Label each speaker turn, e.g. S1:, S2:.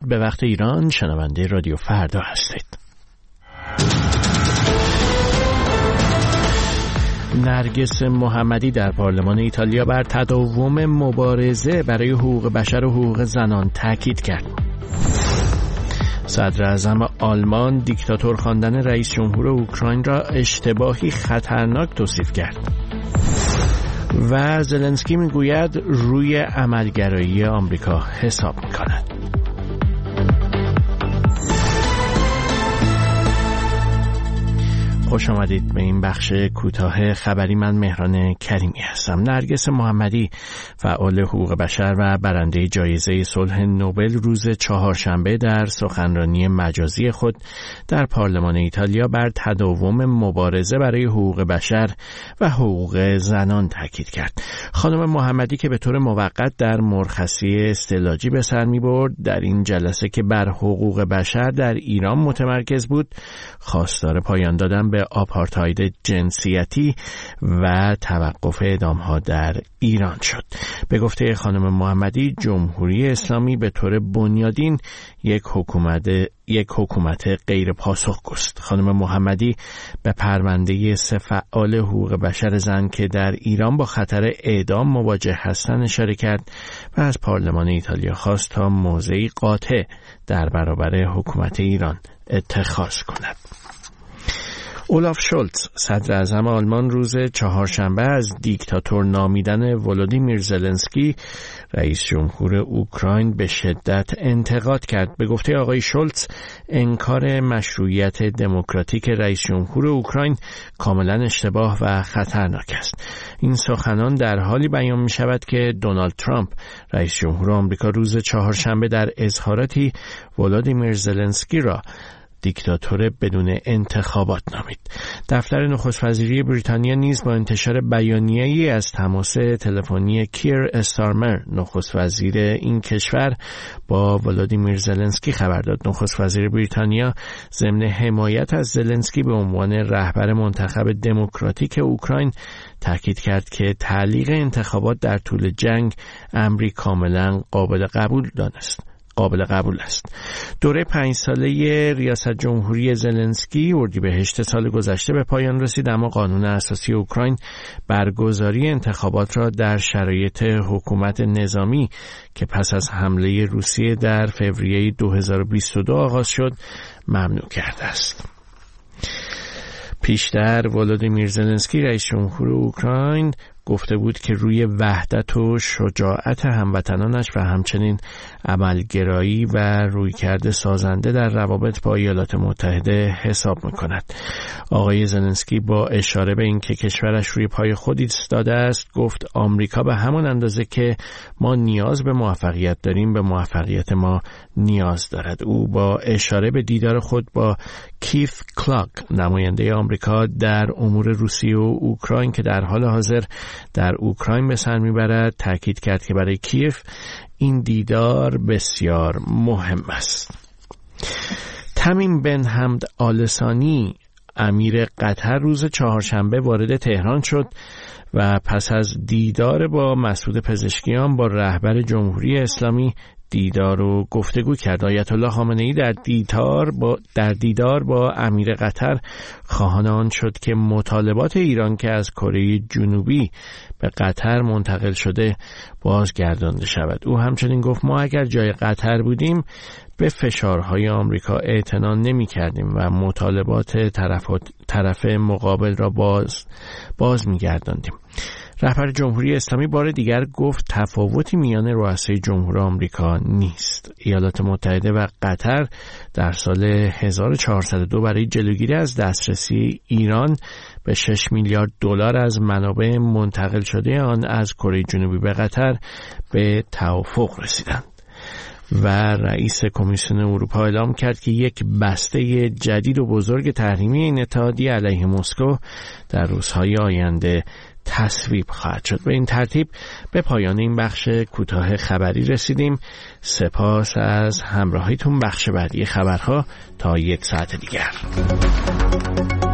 S1: به وقت ایران، شنونده رادیو فردا هستید. نرگس محمدی در پارلمان ایتالیا بر تداوم مبارزه برای حقوق بشر و حقوق زنان تاکید کرد. صدر اعظم آلمان دیکتاتور خواندن رئیس جمهور اوکراین را اشتباهی خطرناک توصیف کرد. و زلنسکی میگوید روی عملگرایی آمریکا حساب میکند. خوش آمدید به این بخش کوتاه خبری. من مهران کریمی هستم. نرگس محمدی، فعال حقوق بشر و برنده جایزه صلح نوبل، روز چهارشنبه در سخنرانی مجازی خود در پارلمان ایتالیا بر تداوم مبارزه برای حقوق بشر و حقوق زنان تاکید کرد. خانم محمدی که به طور موقت در مرخصی استعلاجی به سر می‌برد، در این جلسه که بر حقوق بشر در ایران متمرکز بود، خواستار پایان دادن به آپارتاید جنسیتی و توقف اعدام‌ها در ایران شد. به گفته خانم محمدی، جمهوری اسلامی به طور بنیادین یک حکومت غیر پاسخگوست. خانم محمدی به پرونده 3 فعال حقوق بشر زن که در ایران با خطر اعدام مواجه هستند اشاره کرد و از پارلمان ایتالیا خواست تا موضعی قاطع در برابر حکومت ایران اتخاذ کند. اولاف شولتز، صدر اعظم آلمان، روز چهارشنبه از دیکتاتور نامیدن ولودیمیر زلنسکی، رئیس جمهور اوکراین، به شدت انتقاد کرد. به گفته آقای شولتز، انکار مشروعیت دموکراتیک رئیس جمهور اوکراین کاملا اشتباه و خطرناک است. این سخنان در حالی بیان می شود که دونالد ترامپ، رئیس جمهور آمریکا، روز چهارشنبه در اظهاراتی ولودیمیر زلنسکی را دیکتاتور بدون انتخابات نامید. دفتر نخست وزیری بریتانیا نیز با انتشار بیانیه‌ای از تماس تلفنی کیر استارمر، نخست وزیر این کشور، با ولودیمیر زلنسکی خبر داد. نخست وزیر بریتانیا ضمن حمایت از زلنسکی به عنوان رهبر منتخب دموکراتیک اوکراین تاکید کرد که تعلیق انتخابات در طول جنگ امری کاملا قابل قبول است. دوره 5 ساله ریاست جمهوری زلنسکی اردیبهشت سال گذشته به پایان رسید، اما قانون اساسی اوکراین برگزاری انتخابات را در شرایط حکومت نظامی که پس از حمله روسیه در فوریه 2022 آغاز شد ممنوع کرده است. پیشتر ولودیمیر زلنسکی، رئیس جمهور اوکراین، گفته بود که روی وحدت و شجاعت هموطنانش و همچنین عملگرایی و رویکرد سازنده در روابط با ایالات متحده حساب می‌کند. آقای زلنسکی با اشاره به اینکه کشورش روی پای خود ایستاده است گفت آمریکا به همان اندازه که ما نیاز به موفقیت داریم به موفقیت ما نیاز دارد. او با اشاره به دیدار خود با کیف کلاک، نماینده آمریکا در امور روسیه و اوکراین که در حال حاضر در اوکراین به سر میبرد، تاکید کرد که برای کیف این دیدار بسیار مهم است. تمیم بن حمد آل ثانی، امیر قطر، روز چهارشنبه وارد تهران شد و پس از دیدار با مسعود پزشکیان با رهبر جمهوری اسلامی دیدار و گفتگو کرد. آیت الله خامنه‌ای در دیدار با امیر قطر خواهان آن شد که مطالبات ایران که از کره جنوبی به قطر منتقل شده بازگردانده شود. او همچنین گفت ما اگر جای قطر بودیم به فشارهای آمریکا اعتنا نمی کردیم و مطالبات طرف مقابل را باز می گرداندیم. رهبر جمهوری اسلامی بار دیگر گفت تفاوتی میان رؤسای جمهور آمریکا نیست. ایالات متحده و قطر در سال 1402 برای جلوگیری از دسترسی ایران به 6 میلیارد دلار از منابع منتقل شده آن از کره جنوبی به قطر به توافق رسیدند. و رئیس کمیسیون اروپا اعلام کرد که یک بسته جدید و بزرگ تحریمی این اتحادیه علیه مسکو در روزهای آینده تصویب خواهد شد. به این ترتیب به پایان این بخش کوتاه خبری رسیدیم. سپاس از همراهیتون. بخش بعدی خبرها تا 1 ساعت دیگر.